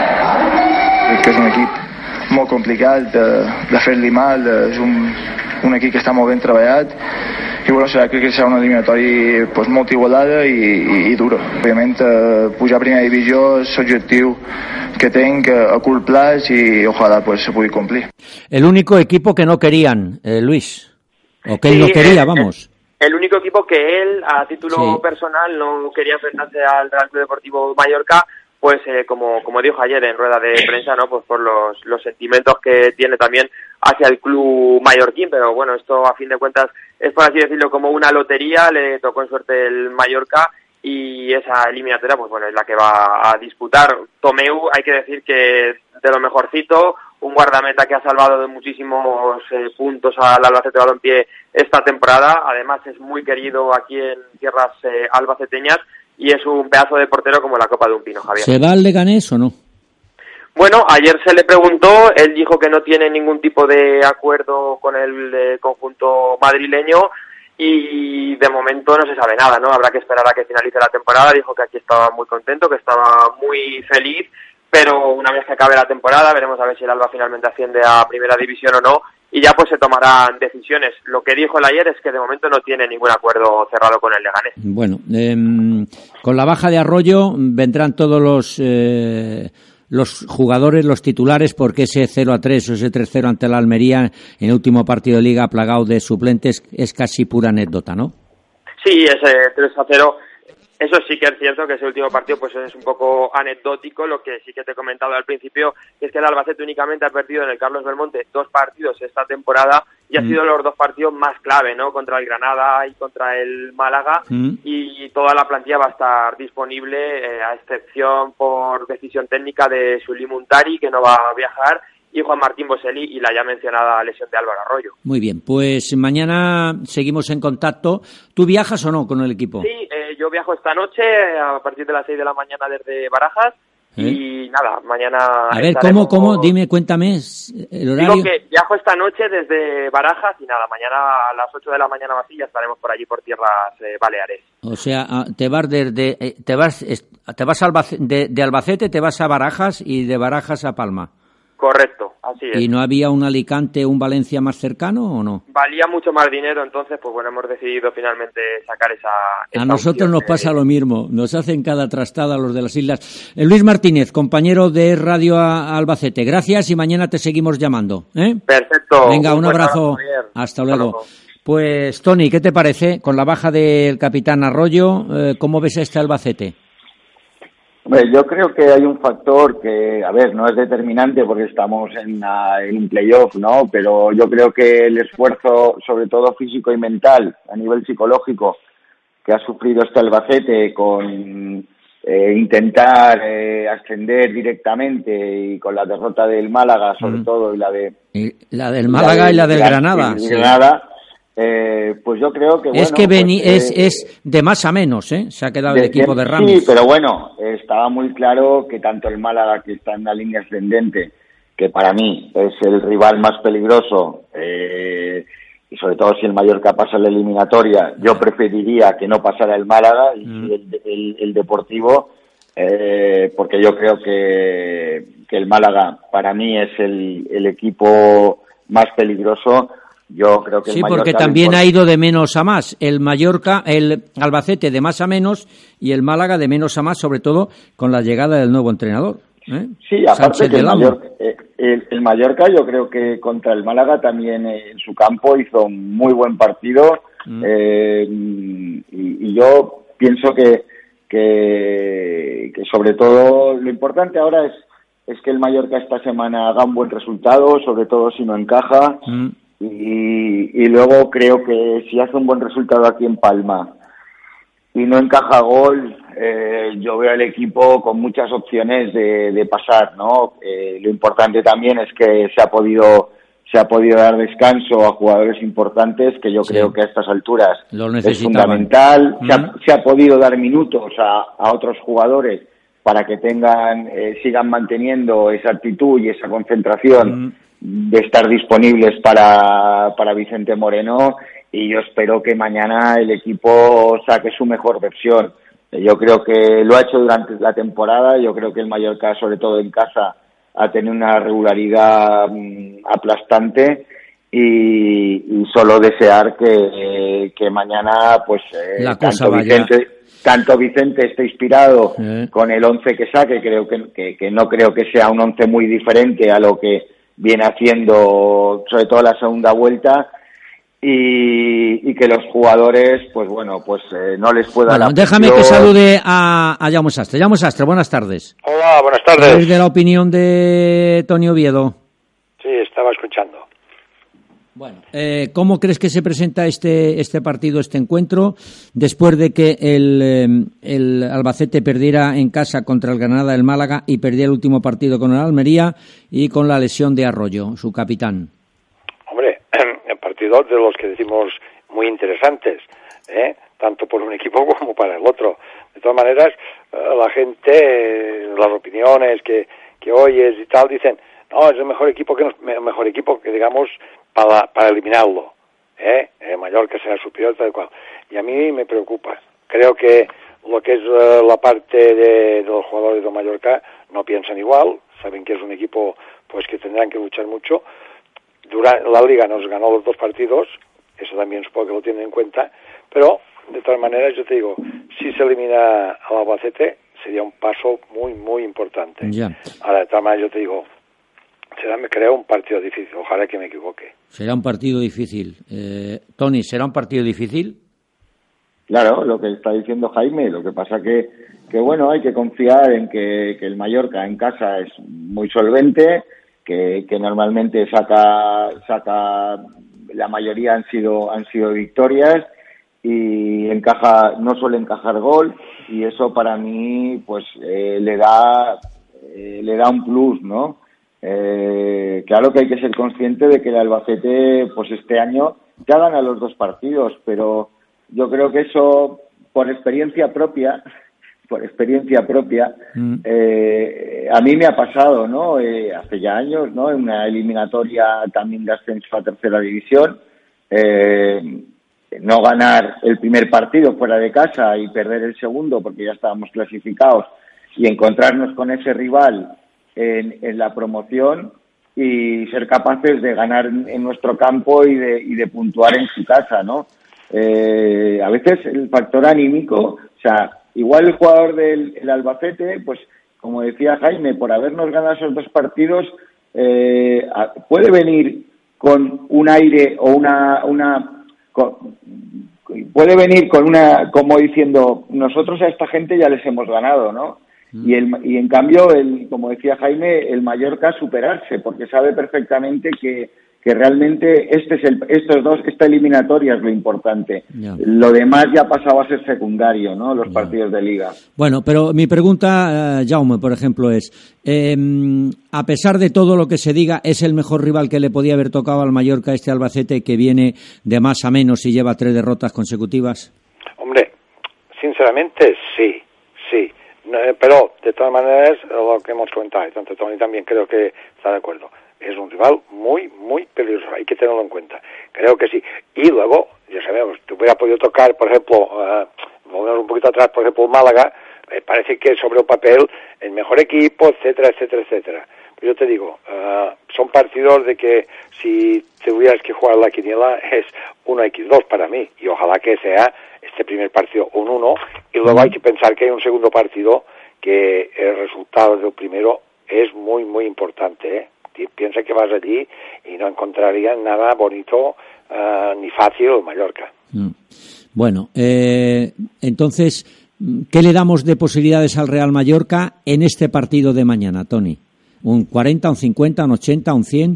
que és un equip molt complicat de fer-li mal, és un equip que està molt ben treballat i bueno, crec que serà una eliminatori pues, molt igualada i dura. Òbviament pujar a primera divisió és l'objectiu que tenc a curt plaç i ojalà pues, se pugui complir. El único equipo que no querían, Luis, o que él no quería, vamos. El único equipo que él, a título personal, no quería enfrentarse al Real Club Deportivo Mallorca, pues como dijo ayer en rueda de prensa, no, pues por los sentimientos que tiene también hacia el club mallorquín, pero bueno, esto a fin de cuentas es, por así decirlo, como una lotería. Le tocó en suerte el Mallorca y esa eliminatoria, pues bueno, es la que va a disputar. Tomeu, hay que decir que de lo mejorcito, un guardameta que ha salvado de muchísimos puntos al Albacete Balompié esta temporada. Además es muy querido aquí en tierras albaceteñas y es un pedazo de portero como la copa de un pino, Javier. ¿Se va al Leganés o no? Bueno, ayer se le preguntó, él dijo que no tiene ningún tipo de acuerdo con el conjunto madrileño y de momento no se sabe nada, ¿no? Habrá que esperar a que finalice la temporada. Dijo que aquí estaba muy contento, que estaba muy feliz, pero una vez que acabe la temporada veremos a ver si el Alba finalmente asciende a Primera División o no y ya pues se tomarán decisiones. Lo que dijo el ayer es que de momento no tiene ningún acuerdo cerrado con el Leganés. Bueno, con la baja de Arroyo vendrán todos los jugadores, los titulares, porque ese 0-3 o ese 3-0 ante la Almería en el último partido de Liga plagado de suplentes es casi pura anécdota, ¿no? Sí, ese 3-0... Eso sí que es cierto que ese último partido pues es un poco anecdótico. Lo que sí que te he comentado al principio es que el Albacete únicamente ha perdido en el Carlos Belmonte 2 partidos esta temporada y han sido los 2 partidos más clave, ¿no? Contra el Granada y contra el Málaga y toda la plantilla va a estar disponible a excepción por decisión técnica de Suli Muntari, que no va a viajar, y Juan Martín Boselli y la ya mencionada lesión de Álvaro Arroyo. Muy bien, pues mañana seguimos en contacto. ¿Tú viajas o no con el equipo? Sí, yo viajo esta noche a partir de las 6 de la mañana desde Barajas Y nada, mañana... A ver, ¿cómo? Dime, cuéntame el horario. Digo que viajo esta noche desde Barajas y nada, mañana a las 8 de la mañana más ya estaremos por allí por tierras baleares. O sea, te vas de Albacete, te vas a Barajas y de Barajas a Palma. Correcto, así es. ¿Y no había un Alicante, un Valencia más cercano o no? Valía mucho más dinero, entonces, pues bueno, hemos decidido finalmente sacar esa a nosotros nos pasa lo mismo, nos hacen cada trastada los de las islas. Luis Martínez, compañero de Radio Albacete, gracias y mañana te seguimos llamando. Perfecto. Venga, un abrazo. Hasta luego. Pues, Tony, ¿qué te parece? Con la baja del capitán Arroyo, ¿cómo ves este Albacete? Hombre, yo creo que hay un factor que, a ver, no es determinante porque estamos en un playoff, ¿no? Pero yo creo que el esfuerzo, sobre todo físico y mental, a nivel psicológico, que ha sufrido este Albacete con intentar ascender directamente y con la derrota del Málaga, sobre todo, y la del Málaga y la del Granada. Granada. Pues yo creo que es que es de más a menos, se ha quedado el equipo de Ramis. Sí, pero bueno, estaba muy claro que tanto el Málaga, que está en la línea ascendente, que para mí es el rival más peligroso, y sobre todo si el Mallorca pasa la eliminatoria, yo preferiría que no pasara el Málaga y el Deportivo, porque yo creo que el Málaga para mí es el equipo más peligroso. Yo creo que sí, porque también ha ido de menos a más. El Mallorca, el Albacete de más a menos y el Málaga de menos a más, sobre todo con la llegada del nuevo entrenador. Sí, aparte que el Mallorca yo creo que contra el Málaga también en su campo hizo un muy buen partido y yo pienso que sobre todo lo importante ahora es que el Mallorca esta semana haga un buen resultado, sobre todo si no encaja. Y luego creo que si hace un buen resultado aquí en Palma y no encaja gol, yo veo al equipo con muchas opciones de pasar, ¿no? Lo importante también es que se ha podido dar descanso a jugadores importantes, que yo creo que a estas alturas es fundamental. Se ha podido dar minutos a otros jugadores para que sigan manteniendo esa actitud y esa concentración de estar disponibles para Vicente Moreno, y yo espero que mañana el equipo saque su mejor versión. Yo creo que lo ha hecho durante la temporada, yo creo que el Mallorca, sobre todo en casa, ha tenido una regularidad aplastante y solo desear que mañana pues tanto Vicente esté inspirado con el 11 que saque. Creo que no creo que sea un 11 muy diferente a lo que viene haciendo sobre todo la segunda vuelta, y que los jugadores pues no les puedan... Bueno, déjame que salude a Jaume Sastre. Jaume Sastre, buenas tardes. Hola, buenas tardes. ¿Es de la opinión de Toni Oviedo? Sí, estaba escuchando. Bueno, ¿cómo crees que se presenta este partido, este encuentro, después de que el Albacete perdiera en casa contra el Granada del Málaga y perdiera el último partido con el Almería y con la lesión de Arroyo, su capitán? Hombre, partidos de los que decimos muy interesantes, tanto por un equipo como para el otro. De todas maneras, la gente, las opiniones que oyes y tal, dicen, no, es el mejor equipo que digamos para eliminarlo, Mallorca será superior, tal cual. Y a mí me preocupa. Creo que lo que es la parte de los jugadores de Mallorca no piensan igual, saben que es un equipo pues que tendrán que luchar mucho. La Liga nos ganó los 2 partidos, eso también supongo que lo tienen en cuenta, pero de todas maneras yo te digo, si se elimina al Albacete sería un paso muy, muy importante. Ya. Ahora, de todas maneras yo te digo, me creo un partido difícil, ojalá que me equivoque. Será un partido difícil. Toni, ¿será un partido difícil? Claro, lo que está diciendo Jaime, lo que pasa que bueno, hay que confiar en que el Mallorca en casa es muy solvente, que normalmente saca la mayoría han sido victorias, y no suele encajar gol, y eso para mí pues le da un plus, ¿no? Claro que hay que ser consciente de que el Albacete pues este año ya gana los 2 partidos, pero yo creo que eso, por experiencia propia, por experiencia propia, a mí me ha pasado, ¿no? Hace ya años, ¿no? En una eliminatoria también de ascenso a tercera división, no ganar el primer partido fuera de casa y perder el segundo porque ya estábamos clasificados y encontrarnos con ese rival en la promoción y ser capaces de ganar en nuestro campo y de puntuar en su casa, ¿no? A veces el factor anímico, o sea, igual el jugador del Albacete, pues como decía Jaime, por habernos ganado esos 2 partidos, puede venir con un aire o puede venir con como diciendo, nosotros a esta gente ya les hemos ganado, ¿no? Y en cambio, como decía Jaime, el Mallorca superarse, porque sabe perfectamente que realmente esta eliminatoria es lo importante. Ya. Lo demás ya pasaba a ser secundario, ¿no? Los partidos de liga. Bueno, pero mi pregunta, Jaume, por ejemplo, es, a pesar de todo lo que se diga, ¿es el mejor rival que le podía haber tocado al Mallorca este Albacete, que viene de más a menos y lleva 3 derrotas consecutivas? Hombre, sinceramente sí. Pero, de todas maneras, lo que hemos comentado, y tanto Tony también creo que está de acuerdo, es un rival muy, muy peligroso, hay que tenerlo en cuenta. Creo que sí. Y luego, ya sabemos, te hubiera podido tocar, por ejemplo, volver un poquito atrás, por ejemplo, Málaga, parece que sobre el papel el mejor equipo, etcétera. Pero yo te digo, son partidos de que si tuvieras que jugar la quiniela es 1-2 para mí, y ojalá que sea este primer partido un 1, y luego hay que pensar que hay un segundo partido que el resultado del primero es muy, muy importante, ¿eh? Piensa que vas allí y no encontrarías nada bonito ni fácil en Mallorca. Bueno, entonces, ¿qué le damos de posibilidades al Real Mallorca en este partido de mañana, Tony? ¿Un 40, un 50, un 80, un 100?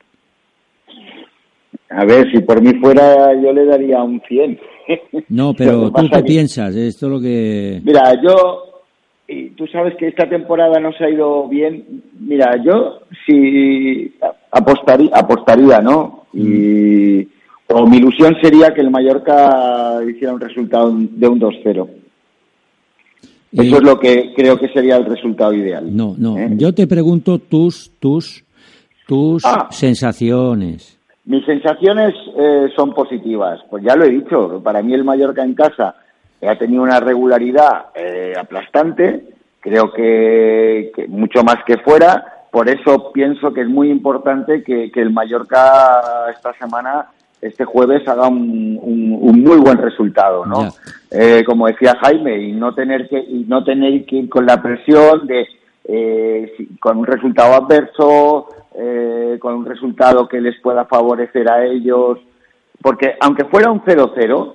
A ver, si por mí fuera yo le daría un 100. No, pero ¿tú qué piensas? Esto es lo que... Mira, y tú sabes que esta temporada no se ha ido bien. Mira, yo sí apostaría, ¿no? O mi ilusión sería que el Mallorca hiciera un resultado de un 2-0. Eso es lo que creo que sería el resultado ideal. No. Yo te pregunto tus sensaciones. Mis sensaciones son positivas. Pues ya lo he dicho, para mí el Mallorca en casa ha tenido una regularidad aplastante, creo que mucho más que fuera, por eso pienso que es muy importante que el Mallorca esta semana, este jueves, haga un muy buen resultado, ¿no? Como decía Jaime, y no tener que ir con la presión de con un resultado adverso, con un resultado que les pueda favorecer a ellos, porque aunque fuera un 0-0,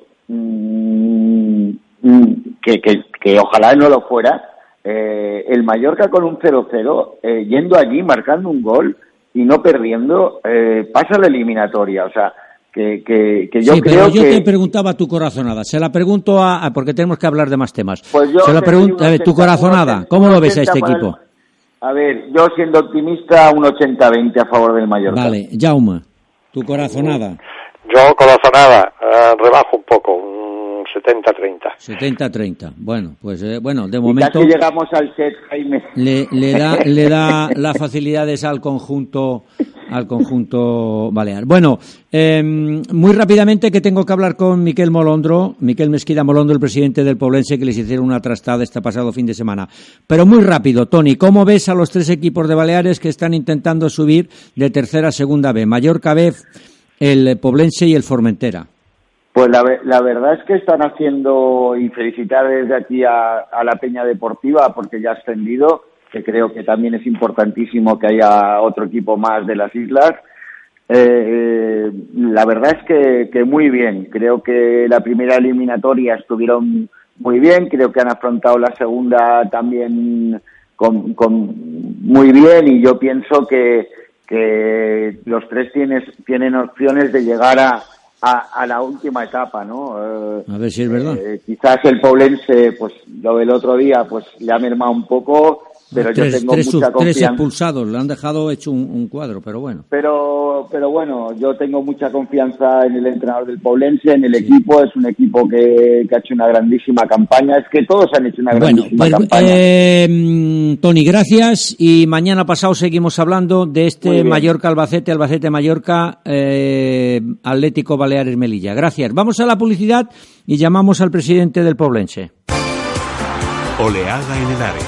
que ojalá no lo fuera, el Mallorca con un 0-0, yendo allí, marcando un gol y no perdiendo, pasa la eliminatoria. O sea, que yo creo que... te preguntaba tu corazonada. Se la pregunto porque tenemos que hablar de más temas. Pues yo se la pregunto, tu corazonada, ¿cómo lo ves a este equipo? A ver, yo siendo optimista, un 80-20 a favor del Mallorca. Vale, Jaume, tu corazonada. Yo, corazonada, rebajo un poco, un 70-30. 70-30. Bueno, pues de momento... Casi llegamos al set, Jaime. Le da las facilidades al conjunto balear. Bueno, muy rápidamente que tengo que hablar con Miquel Mesquida Molondro, el presidente del Poblense, que les hicieron una trastada este pasado fin de semana. Pero muy rápido, Tony, ¿cómo ves a los 3 equipos de Baleares que están intentando subir de tercera a segunda B? Mallorca B, el Poblense y el Formentera. Pues la verdad es que están haciendo, y felicitar desde aquí a la Peña Deportiva porque ya ha ascendido, que creo que también es importantísimo que haya otro equipo más de las islas. La verdad es que muy bien. Creo que la primera eliminatoria estuvieron muy bien. Creo que han afrontado la segunda también con muy bien, y yo pienso que los 3 tienen opciones de llegar a la última etapa, ¿no? A ver si es verdad. Quizás el Poblense, pues lo del otro día, pues le ha mermado un poco. pero yo tengo mucha confianza. 3 expulsados, le han dejado hecho un cuadro, pero bueno. Pero bueno, yo tengo mucha confianza en el entrenador del Poblense, en el equipo. Es un equipo que ha hecho una grandísima campaña. Es que todos han hecho una grandísima campaña. Toni, gracias. Y mañana pasado seguimos hablando de este Mallorca-Albacete, Albacete-Mallorca, Atlético Baleares-Melilla. Gracias. Vamos a la publicidad y llamamos al presidente del Poblense. Oleada en el área.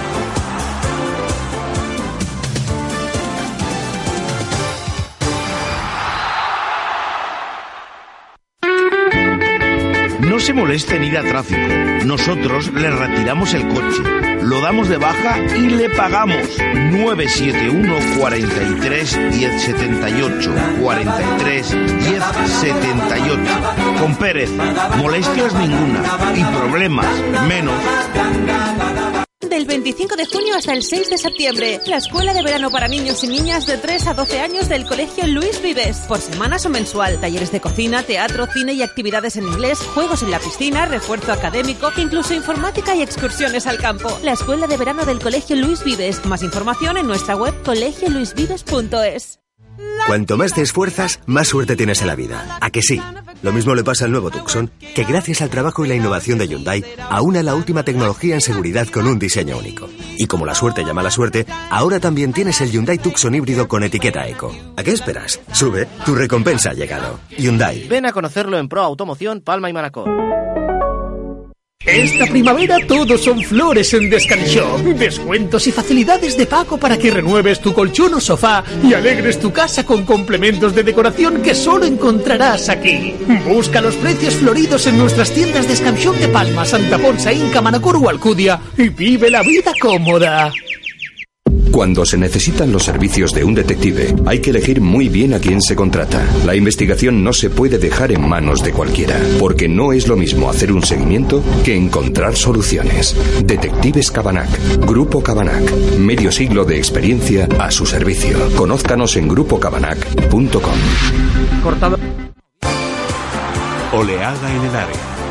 No se moleste en ir a tráfico. Nosotros le retiramos el coche, lo damos de baja y le pagamos. 971 43 1078 43 1078. Con Pérez, molestias ninguna y problemas menos. Del 25 de junio hasta el 6 de septiembre, la escuela de verano para niños y niñas de 3 a 12 años del Colegio Luis Vives. Por semanas o mensual, talleres de cocina, teatro, cine y actividades en inglés, juegos en la piscina, refuerzo académico, incluso informática y excursiones al campo. La escuela de verano del Colegio Luis Vives. Más información en nuestra web colegioluisvives.es. Cuanto más te esfuerzas, más suerte tienes en la vida. ¿A que sí? Lo mismo le pasa al nuevo Tucson, que gracias al trabajo y la innovación de Hyundai, aúna la última tecnología en seguridad con un diseño único. Y como la suerte llama a la suerte, ahora también tienes el Hyundai Tucson híbrido con etiqueta Eco. ¿A qué esperas? Sube, tu recompensa ha llegado. Hyundai. Ven a conocerlo en Pro Automoción Palma y Manacor. Esta primavera todos son flores en Descanshop. Descuentos y facilidades de pago para que renueves tu colchón o sofá y alegres tu casa con complementos de decoración que solo encontrarás aquí. Busca los precios floridos en nuestras tiendas Descanshop de Palma, Santa Ponsa, Inca, Manacor o Alcudia y vive la vida cómoda. Cuando se necesitan los servicios de un detective, hay que elegir muy bien a quién se contrata. La investigación no se puede dejar en manos de cualquiera, porque no es lo mismo hacer un seguimiento que encontrar soluciones. Detectives Cabanac, Grupo Cabanac, medio siglo de experiencia a su servicio. Conózcanos en grupocabanac.com. Cortado. Oleada en el área.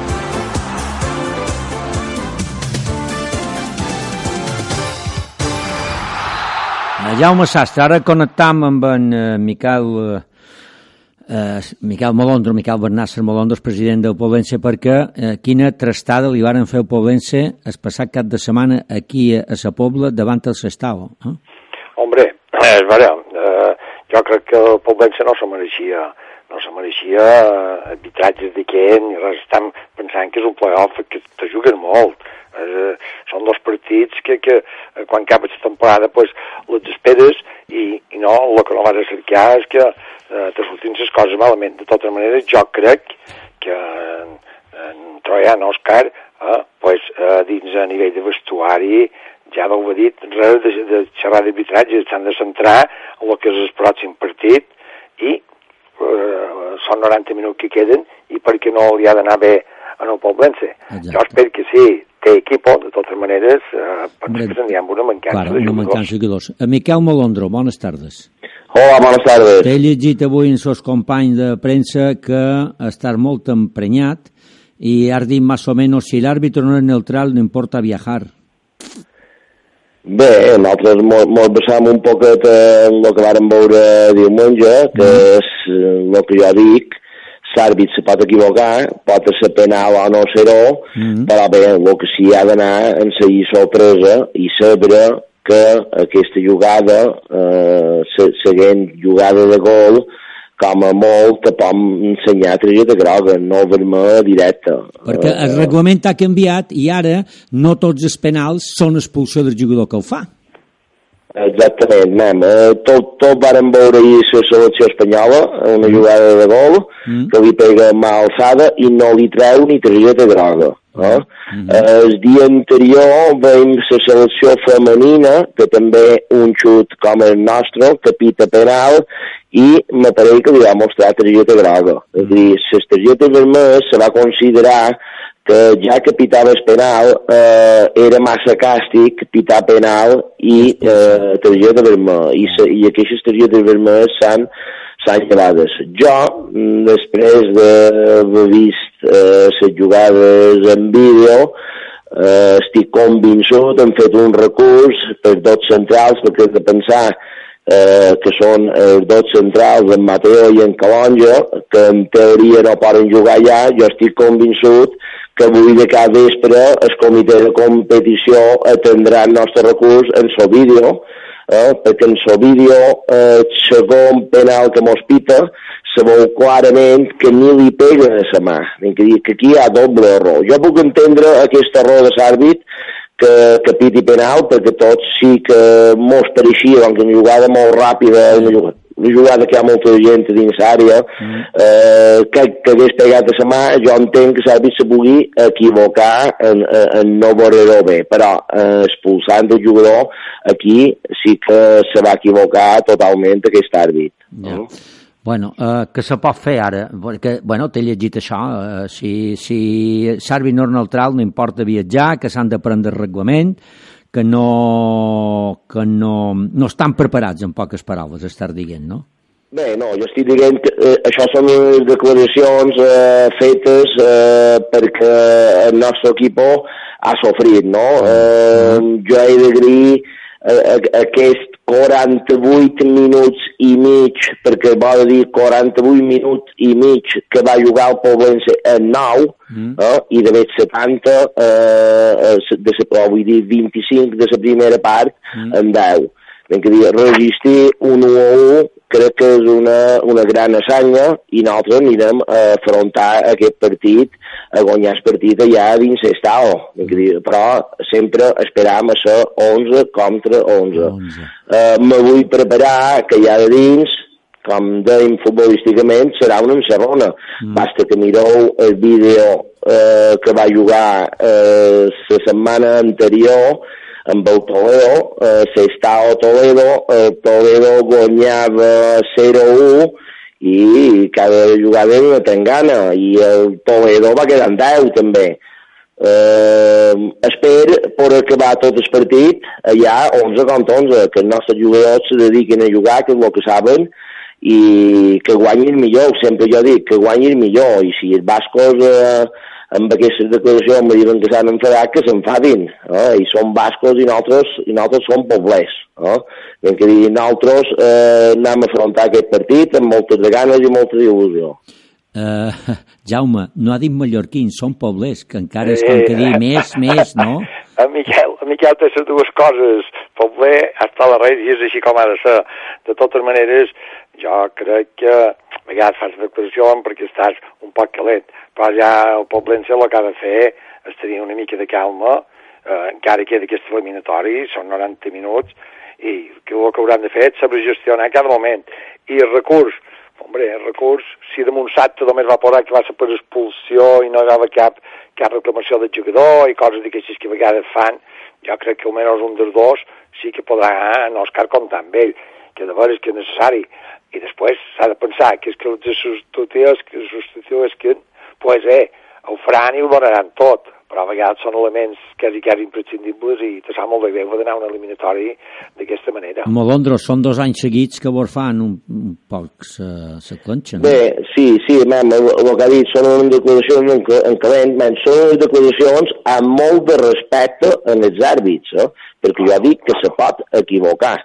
Jaume Sastre, ara connectam amb en Miquel Molondro, Miquel Bernasser Molondro, president del Poblense, perquè quina trastada li varen fer al Poblense el passat cap de setmana aquí a sa Pobla davant el Sestao. Hombre, jo crec que el Poblense no se mereixia arbitratges d'aquest ni res. Estem pensant que és un playoff que te juguen molt. Són dos partits que quan acaba la temporada pues, les esperes i no, el que no vas a cercar és que te sortin les coses malament. De totes maneres, jo crec que en Troian Òscar dins a nivell de vestuari ja ho he dit, res de xerrar d'arbitratge, s'han de centrar en el que és el pròxim partit i són 90 minuts que queden i perquè no li ha d'anar bé en el Poblense. Jo espero que sí, té equip, de totes maneres, pensem que tindríem una mancança de jugadors. Miquel Molondro, bones tardes. Hola, bones tardes. T'he llegit avui en els companys de premsa que estàs molt emprenyat i has dit més o menys si l'àrbitre no és neutral no importa viajar. Bé, nosaltres mos basam un poquet en el que vàrem veure diumenge, que és el que jo dic, l'àrbit se pot equivocar, pot ser penal o no ser-ho, però bé, el que sí ha d'anar en seguir sorpresa i saber que aquesta jugada, seguint jugada de gol, com a molt te pot ensenyar targeta groga, no vermella directa. Perquè el reglament ha canviat i ara no tots els penals són expulsió del jugador que ho fa. Exactament, nen. Tot vàrem veure ahir la selecció espanyola, una jugada de gol, que li pega mà alçada i no li treu ni targeta groga. El dia anterior veiem la selecció femenina, que també un xut com el nostre, que pita penal, i m'apareix que li va mostrar targeta groga. És a dir, les targetes vermelles se va considerar que ja que pitava el penal era massa càstig pitar penal i targeta vermella i aquestes targetes vermelles s'han llevades. Jo, després d'haver vist les jugades en vídeo, estic convençut, hem fet un recurs per dos centrals, perquè hem de pensar que són els dos centrals, en Mateo i en Calonja, que en teoria no poden jugar ja. Jo estic convençut que avui de cada vespre el comitè de competició atendrà el nostre recurs en el vídeo, perquè en el vídeo el segon penal que mos pita se veu clarament que ni li pega a la mà, que aquí hi ha doble error. Jo puc entendre aquest error de l'àrbit que piti penal, perquè tots sí que mos pareixia que una jugada molt ràpida, una jugada que hi ha molta gent dins l'àrea, que hagués pegat a la mà. Jo entenc que l'àrbit se pugui equivocar en no veure-ho bé, però expulsant el jugador aquí sí que se va equivocar totalment aquest àrbit. Bueno, què se pot fer ara? Perquè, bueno, t'he llegit això, si l'àrbit no és neutral no importa viatjar, que s'han de prendre el reglament, que no estan preparats, en poques paraules, estàs dient, no? Bé, no, jo estic dient que això són unes declaracions fetes perquè el nostre equip ha sofrit, no? Jo he d'agrair aquest 48 minuts i mig, perquè vol dir 48 minuts i mig que va jugar el Poblense en 9, i de fet 70, vull dir 25 de la primera part en 10. Resistir 1-1 crec que és una gran hassanya, i nosaltres anirem a afrontar aquest partit, a guanyar el partit allà dins l'estado, però sempre esperam a ser 11 contra 11. Me vull preparar que allà de dins, com dèiem futbolísticament, serà una encerrona. Basta que mireu el vídeo que va jugar la setmana anterior amb el Toledo, s'estava Toledo, el Toledo guanyava 0-1 i cada jugada era una tangana, i el Toledo va quedar en 10 també. Espero poder acabar tot el partit allà 11 contra 11, que els nostres jugadors se dediquin a jugar, que és el que saben, i que guanyin millor. Sempre jo dic que guanyin millor, i si els bascos amb aquestes declaracions me diuen que s'han enfadat, que s'enfadin, i són bascos i nosaltres som poblers. Ben que dir, nosaltres anem a afrontar aquest partit amb moltes de ganes i molta il·lusió. Jaume, no ha dit mallorquins, són poblers, que encara és com que dir més, no? A Miquel té les dues coses, pobler hasta la res, i és així com ha de ser. De totes maneres, jo crec que a vegades fas declaració perquè estàs un poc calent, però ja el Poblense el que ha de fer és tenir una mica de calma, encara queda aquest eliminatori, són 90 minuts, i el que hauran de fer és saber gestionar cada moment. I el recurs, si de Montsat només va posar que va ser per expulsió i no hi havia cap reclamació del jugador i coses d'aquestes que a vegades fan, jo crec que almenys un dels dos sí que podrà anar a Òscar comptar amb ell, que de veres que és necessari. I després s'ha de pensar que és que els substitutius que pues, ho faran i ho donaran tot, però a vegades són elements quasi imprescindibles i te sap molt de greu d'anar a un eliminatori d'aquesta manera. Molondros, són 2 anys seguits que vos fan un poc se conxa, no? Bé, sí, el que ha dit són unes declaracions en calent, són unes declaracions amb molt de respecte en els àrbits, perquè jo dic que se pot equivocar,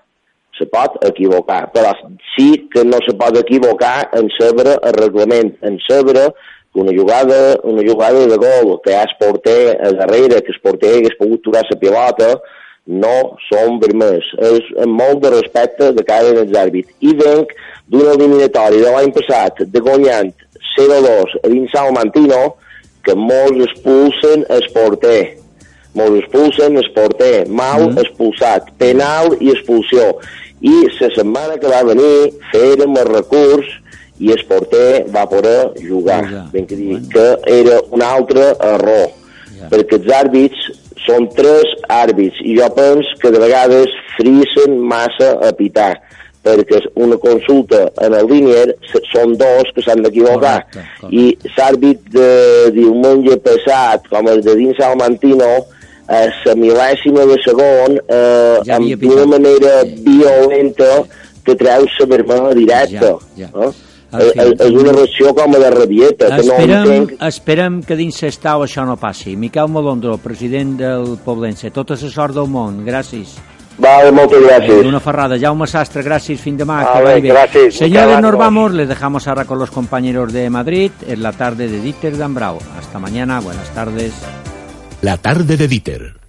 però sí que no se pot equivocar en saber el reglament, en saber que una jugada de gol, que hi ha el porter a darrere, que el porter hagués pogut aturar la pilota, no són vermells. És amb molt de respecte de cara als àrbits. I venc d'un eliminatori de l'any passat, de guanyant 0-2 a dins Salmantino, que molts expulsen el porter. Mal expulsat, penal i expulsió. I la setmana que va venir fèrem el recurs i el porter va poder jugar. Ben que dir que era un altre error, perquè els àrbits són 3 àrbits i jo penso que de vegades frisen massa a pitar, perquè una consulta en el línier són 2 que s'han d'equivocar. I l'àrbit de diumenge passat, com el de dins Salmantino, a la mil·lèsima de segon, d'una manera violenta, te treus la vermella directa. És una reacció com a de rabieta, que no entenc... Esperem que dins l'estau això no passi. Miquel Molondro, president del Poblense, tota la sort del món, gràcies. Vale, moltes gràcies. Una ferrada. Jaume Sastre, gracias, fin de más. Vale, gracias. Señores, nos vamos. Les dejamos ahora con los compañeros de Madrid en la tarde de Dieter Dambrau. Hasta mañana, buenas tardes. La tarde de Dieter.